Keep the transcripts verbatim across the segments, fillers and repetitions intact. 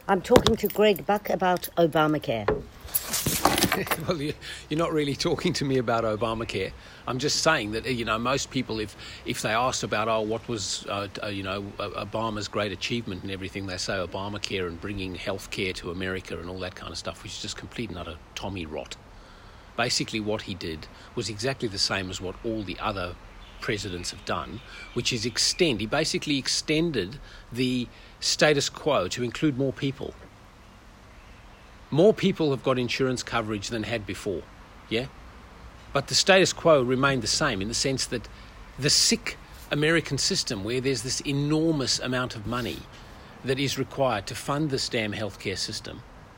I'm talking to Greg Buck about Obamacare. Well, you, you're not really talking to me about Obamacare. I'm just saying that, you know, most people, if if they ask about, oh, what was, uh, uh, you know, Obama's great achievement and everything, they say Obamacare and bringing health care to America and all that kind of stuff, which is just complete and utter Tommy rot. Basically, what he did was exactly the same as what all the other presidents have done, which is extend. He basically extended the status quo to include more people. More people have got insurance coverage than had before, yeah? But the status quo remained the same in the sense that the sick American system, where there's this enormous amount of money that is required to fund this damn healthcare system,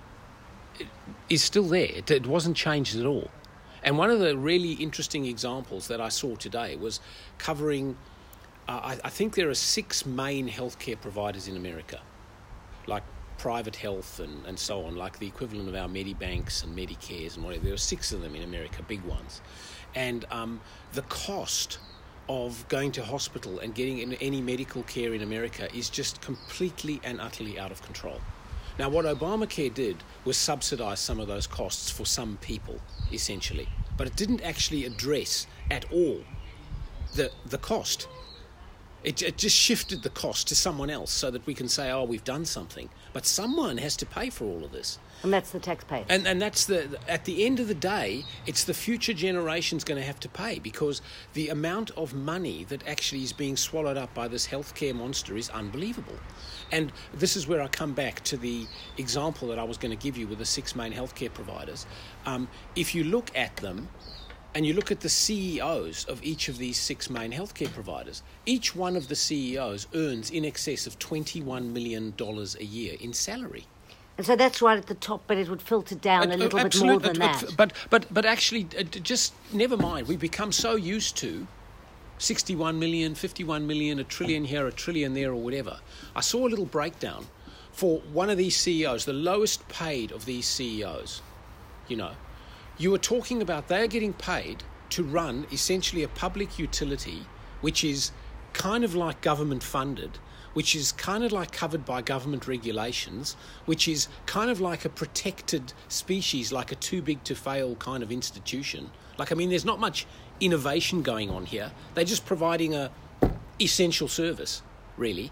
is still there. It, it wasn't changed at all. And one of the really interesting examples that I saw today was covering, uh, I, I think there are six main healthcare providers in America, like private health and, and so on, like the equivalent of our Medibanks and Medicares and whatever. There are six of them in America, big ones. And um, the cost of going to hospital and getting in any medical care in America is just completely and utterly out of control. Now, what Obamacare did was subsidise some of those costs for some people, essentially. But it didn't actually address at all the the cost. It, it just shifted the cost to someone else so that we can say, oh, we've done something. But someone has to pay for all of this. And that's the taxpayer. And and that's the, at the end of the day, it's the future generations going to have to pay, because the amount of money that actually is being swallowed up by this healthcare monster is unbelievable. And this is where I come back to the example that I was going to give you with the six main healthcare providers. Um, if you look at them, and you look at the C E Os of each of these six main healthcare providers, each one of the C E Os earns in excess of twenty-one million dollars a year in salary. And so that's right at the top, but it would filter down a little bit more than that. But, but, but actually, just never mind. We've become so used to sixty-one million, fifty-one million, a trillion here, a trillion there, or whatever. I saw a little breakdown for one of these C E Os, the lowest paid of these C E Os, you know. You were talking about they're getting paid to run essentially a public utility, which is kind of like government funded, which is kind of like covered by government regulations, which is kind of like a protected species, like a too big to fail kind of institution. Like, I mean, there's not much innovation going on here. They're just providing a essential service, really.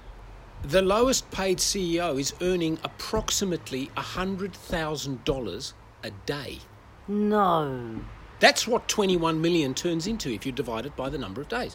The lowest paid C E O is earning approximately one hundred thousand dollars a day. No. That's what twenty-one million turns into if you divide it by the number of days.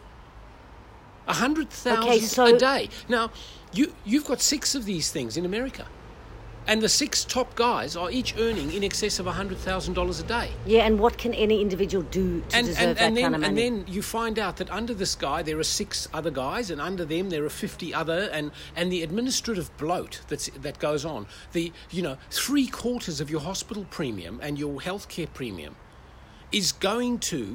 one hundred thousand okay, so... a day. Now, you, you've got six of these things in America. And the six top guys are each earning in excess of one hundred thousand dollars a day. Yeah, and what can any individual do to and, deserve and, that and then, kind of money? And then you find out that under this guy there are six other guys, and under them there are fifty other, and, and the administrative bloat that's, that goes on. The, you know, three quarters of your hospital premium and your healthcare premium is going to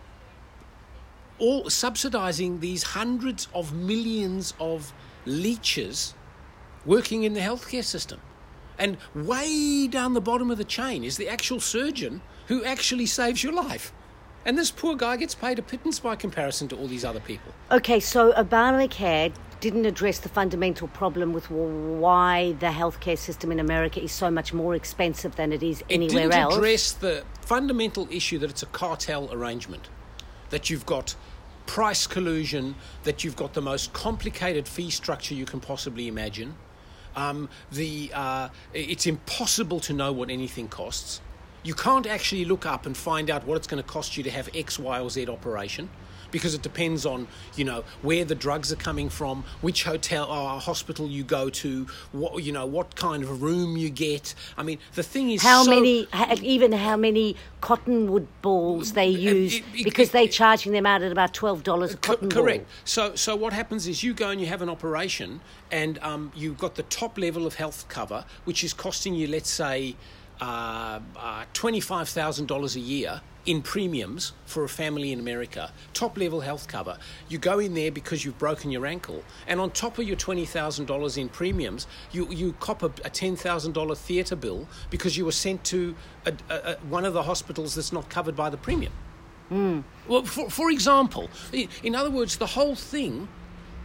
all subsidising these hundreds of millions of leeches working in the healthcare system. And way down the bottom of the chain is the actual surgeon who actually saves your life. And this poor guy gets paid a pittance by comparison to all these other people. Okay, so Obamacare didn't address the fundamental problem with why the healthcare system in America is so much more expensive than it is anywhere else. It didn't address the fundamental issue that it's a cartel arrangement, that you've got price collusion, that you've got the most complicated fee structure you can possibly imagine. Um, the uh, it's impossible to know what anything costs. You can't actually look up and find out what it's going to cost you to have X, Y, or Z operation, because it depends on, you know, where the drugs are coming from, which hotel or hospital you go to, what, you know, what kind of room you get. I mean, the thing is, how so, many, even how many cottonwood balls they use, it, it, because it, they're charging them out at about twelve dollars a cotton co- correct. ball. So, so what happens is you go and you have an operation, and um, you've got the top level of health cover, which is costing you, let's say, uh, uh, twenty-five thousand dollars a year in premiums for a family in America, top level health cover. You go in there because you've broken your ankle, and on top of your twenty thousand dollars in premiums, you, you cop a, a ten thousand dollars theatre bill because you were sent to a, a, a, one of the hospitals that's not covered by the premium. Mm. Well, for, for example, in other words, the whole thing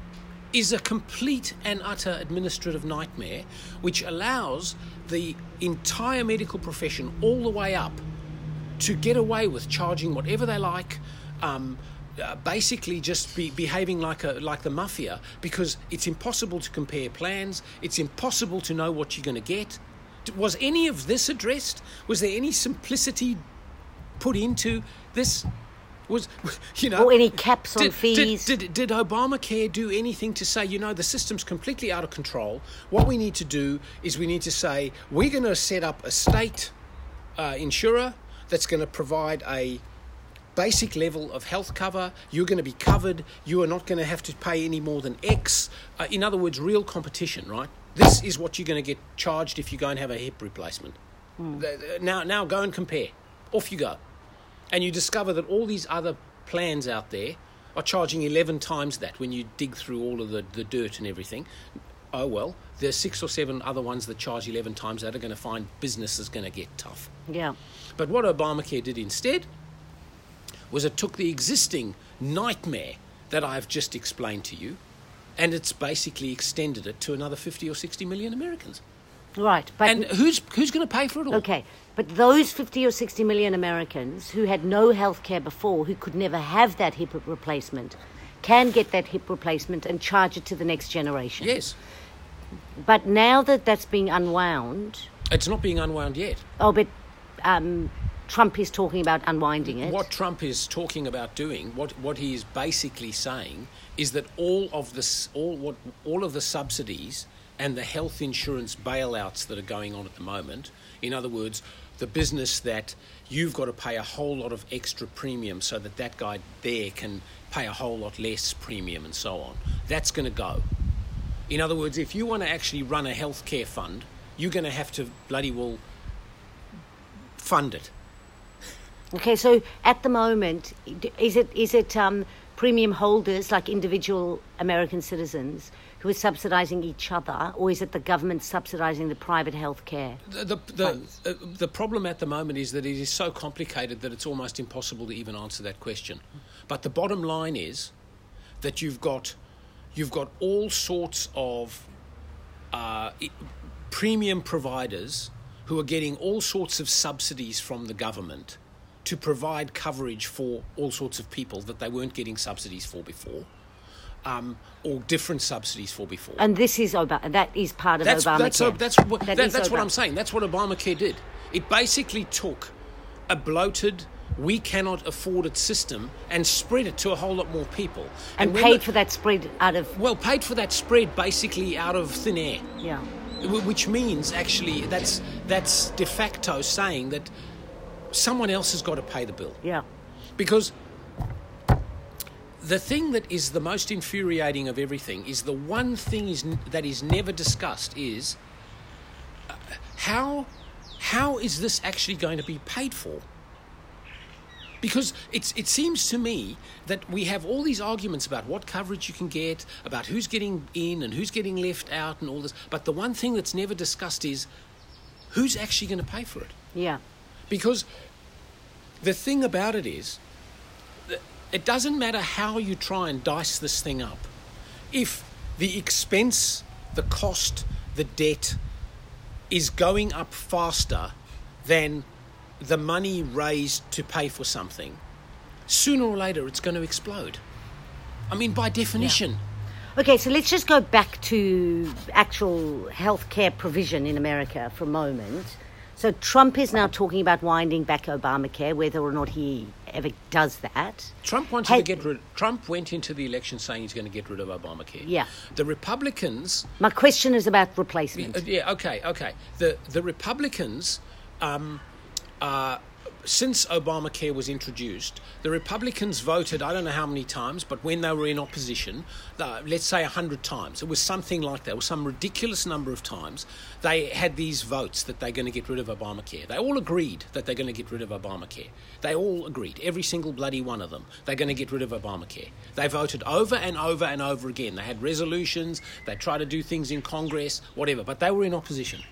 is a complete and utter administrative nightmare, which allows the entire medical profession all the way up to get away with charging whatever they like, um, uh, basically just be behaving like a like the mafia, because it's impossible to compare plans. It's impossible to know what you're going to get. Was any of this addressed? Was there any simplicity put into this? Was, you know, or any caps on did, fees? Did, did, did Obamacare do anything to say, you know, the system's completely out of control? What we need to do is we need to say, we're going to set up a state uh, insurer that's going to provide a basic level of health cover. You're going to be covered. You are not going to have to pay any more than X. Uh, in other words, real competition, right? This is what you're going to get charged if you go and have a hip replacement. Hmm. Now, now go and compare. Off you go. And you discover that all these other plans out there are charging eleven times that when you dig through all of the, the dirt and everything. Oh, well, there's six or seven other ones that charge eleven times that are going to find business is going to get tough. Yeah. But what Obamacare did instead was it took the existing nightmare that I've just explained to you, and it's basically extended it to another fifty or sixty million Americans. Right. But and who's who's going to pay for it all? Okay. But those fifty or sixty million Americans who had no health care before, who could never have that hip replacement, can get that hip replacement and charge it to the next generation. Yes. But now that that's being unwound... It's not being unwound yet. Oh, but um, Trump is talking about unwinding it. What Trump is talking about doing, what, what he is basically saying, is that all of this, all what, all of the subsidies and the health insurance bailouts that are going on at the moment, in other words, the business that you've got to pay a whole lot of extra premium so that that guy there can pay a whole lot less premium and so on, that's going to go. In other words, if you want to actually run a healthcare fund, you're going to have to bloody well fund it. Okay, so at the moment, is it is it um, premium holders like individual American citizens who are subsidising each other, or is it the government subsidising the private health care? The, the, the, uh, the problem at the moment is that it is so complicated that it's almost impossible to even answer that question. But the bottom line is that you've got you've got all sorts of uh, premium providers who are getting all sorts of subsidies from the government to provide coverage for all sorts of people that they weren't getting subsidies for before. Um, or different subsidies for before. And this is Obama. That is part of that's, Obamacare. That's, uh, that's, what, that that, that's Obama. what I'm saying. That's what Obamacare did. It basically took a bloated, we cannot afford it system and spread it to a whole lot more people. And, and paid the, for that spread out of... Well, paid for that spread basically out of thin air. Yeah. Which means, actually, that's that's de facto saying that someone else has got to pay the bill. Yeah. Because... the thing that is the most infuriating of everything is the one thing is that is never discussed is uh, how how is this actually going to be paid for? Because it's it seems to me that we have all these arguments about what coverage you can get, about who's getting in and who's getting left out and all this, but the one thing that's never discussed is who's actually going to pay for it. Yeah. Because the thing about it is, it doesn't matter how you try and dice this thing up. If the expense, the cost, the debt is going up faster than the money raised to pay for something, sooner or later it's going to explode. I mean, by definition. Yeah. Okay, so let's just go back to actual healthcare provision in America for a moment. So Trump is now talking about winding back Obamacare, whether or not he ever does that. Trump wanted Had, to get rid. Trump went into the election saying he's going to get rid of Obamacare. Yeah. The Republicans. My question is about replacement. Yeah. Okay. Okay. The the Republicans. Um, uh, Since Obamacare was introduced, the Republicans voted, I don't know how many times, but when they were in opposition, uh, let's say one hundred times, it was something like that, it was some ridiculous number of times, they had these votes that they're going to get rid of Obamacare. They all agreed that they're going to get rid of Obamacare. They all agreed, every single bloody one of them, they're going to get rid of Obamacare. They voted over and over and over again. They had resolutions, they tried to do things in Congress, whatever, but they were in opposition.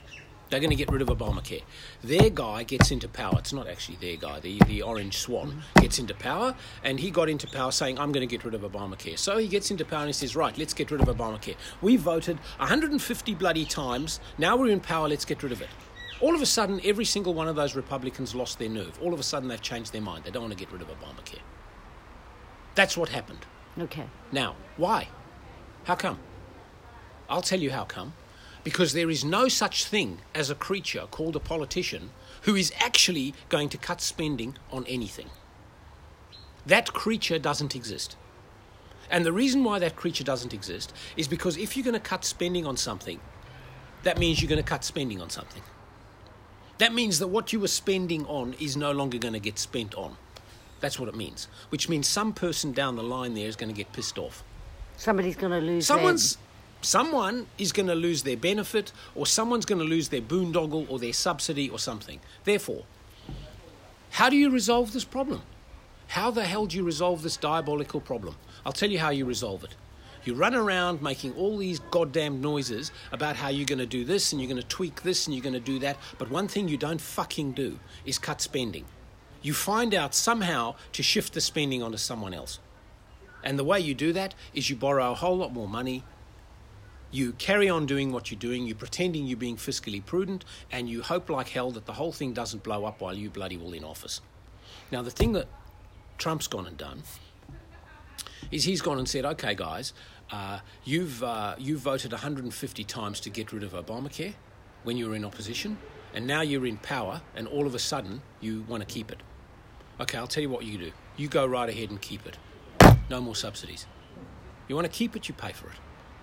They're going to get rid of Obamacare. Their guy gets into power. It's not actually their guy. The, the Orange Swan mm-hmm. gets into power, and he got into power saying, I'm going to get rid of Obamacare. So he gets into power and he says, right, let's get rid of Obamacare. We voted one hundred fifty bloody times. Now we're in power. Let's get rid of it. All of a sudden, every single one of those Republicans lost their nerve. All of a sudden, they've changed their mind. They don't want to get rid of Obamacare. That's what happened. Okay. Now, why? How come? I'll tell you how come. Because there is no such thing as a creature called a politician who is actually going to cut spending on anything. That creature doesn't exist. And the reason why that creature doesn't exist is because if you're going to cut spending on something, that means you're going to cut spending on something. That means that what you were spending on is no longer going to get spent on. That's what it means. Which means some person down the line there is going to get pissed off. Somebody's going to lose Someone's... their... Someone is going to lose their benefit, or someone's going to lose their boondoggle or their subsidy or something. Therefore, how do you resolve this problem? How the hell do you resolve this diabolical problem? I'll tell you how you resolve it. You run around making all these goddamn noises about how you're going to do this and you're going to tweak this and you're going to do that. But one thing you don't fucking do is cut spending. You find out somehow to shift the spending onto someone else. And the way you do that is you borrow a whole lot more money. You carry on doing what you're doing, you're pretending you're being fiscally prudent, and you hope like hell that the whole thing doesn't blow up while you bloody well in office. Now, the thing that Trump's gone and done is he's gone and said, okay, guys, uh, you've, uh, you've voted one hundred fifty times to get rid of Obamacare when you were in opposition, and now you're in power, and all of a sudden you want to keep it. Okay, I'll tell you what you do. You go right ahead and keep it. No more subsidies. You want to keep it, you pay for it.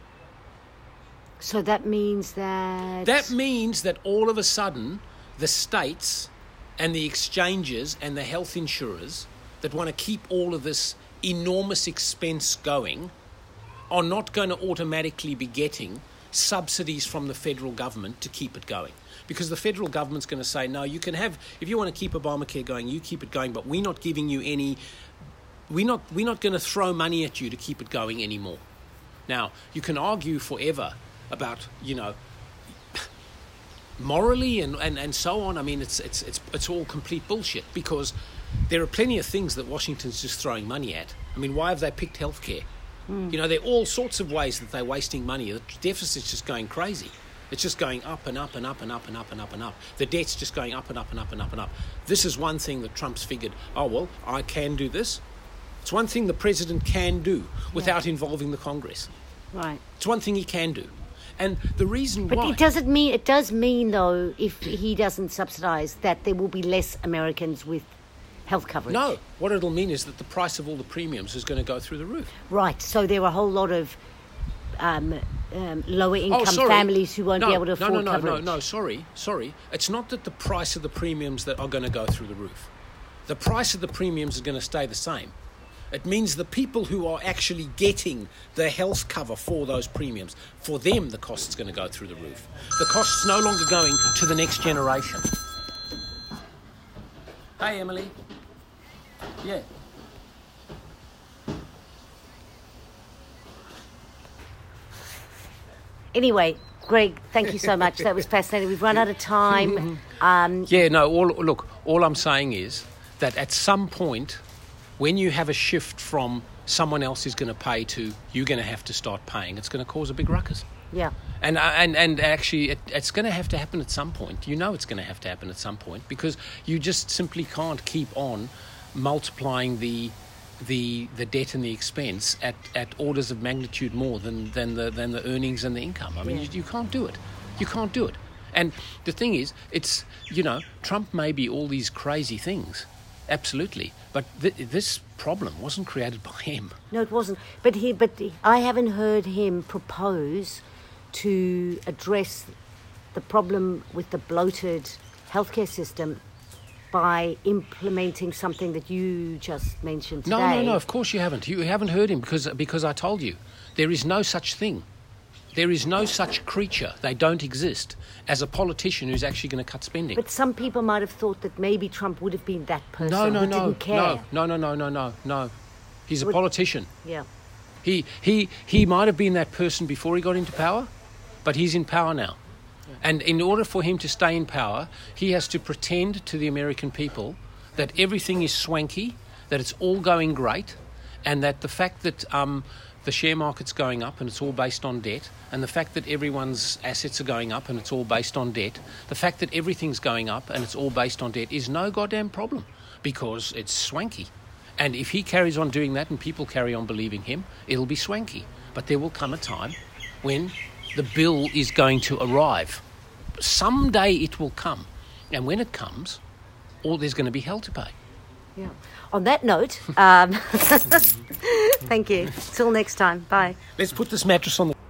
So that means that... That means that all of a sudden, the states and the exchanges and the health insurers that want to keep all of this enormous expense going are not going to automatically be getting subsidies from the federal government to keep it going. Because the federal government's going to say, no, you can have... If you want to keep Obamacare going, you keep it going, but we're not giving you any... We're not, we're not going to throw money at you to keep it going anymore. Now, you can argue forever... about, you know, morally and, and, and so on. I mean, it's it's it's it's all complete bullshit because there are plenty of things that Washington's just throwing money at. I mean, why have they picked healthcare? Mm. You know, there are all sorts of ways that they're wasting money. The deficit's just going crazy. It's just going up and up and up and up and up and up and up. The debt's just going up and up and up and up and up. This is one thing that Trump's figured, oh, well, I can do this. It's one thing the president can do without yeah. involving the Congress. Right. It's one thing he can do. And the reason but why... But it doesn't mean, it does mean, though, if he doesn't subsidise, that there will be less Americans with health coverage. No. What it'll mean is that the price of all the premiums is going to go through the roof. Right. So there are a whole lot of um, um, lower-income oh, families who won't no, be able to afford no, no, no, coverage. No, no, sorry, sorry. It's not that the price of the premiums that are going to go through the roof. The price of the premiums is going to stay the same. It means the people who are actually getting the health cover for those premiums, for them the cost is going to go through the roof. The cost's no longer going to the next generation. Hey, Emily. Yeah. Anyway, Greg, thank you so much. That was fascinating. We've run out of time. Um, yeah, no, all, look, all I'm saying is that at some point... when you have a shift from someone else is going to pay to you're going to have to start paying, it's going to cause a big ruckus. Yeah. And and and actually, it, it's going to have to happen at some point. You know it's going to have to happen at some point because you just simply can't keep on multiplying the the the debt and the expense at, at orders of magnitude more than, than the than the earnings and the income. I mean, yeah. you, you can't do it. You can't do it. And the thing is, it's, you know, Trump may be all these crazy things. Absolutely, but th- this problem wasn't created by him. No, it wasn't. But he, but he, I haven't heard him propose to address the problem with the bloated healthcare system by implementing something that you just mentioned today. No, no, no. Of course you haven't. You haven't heard him because because I told you there is no such thing. There is no such creature, they don't exist, as a politician who's actually going to cut spending. But some people might have thought that maybe Trump would have been that person no, no, who no, didn't care. No, no, no, no, no, no. He's a would, politician. Yeah. He, he, he might have been that person before he got into power, but he's in power now. And in order for him to stay in power, he has to pretend to the American people that everything is swanky, that it's all going great, and that the fact that um, the share market's going up and it's all based on debt, and the fact that everyone's assets are going up and it's all based on debt, the fact that everything's going up and it's all based on debt is no goddamn problem because it's swanky. And if he carries on doing that and people carry on believing him, it'll be swanky. But there will come a time when the bill is going to arrive. Someday it will come. And when it comes, all there's going to be hell to pay. Yeah. On that note, um, thank you. Till next time. Bye. Let's put this mattress on the...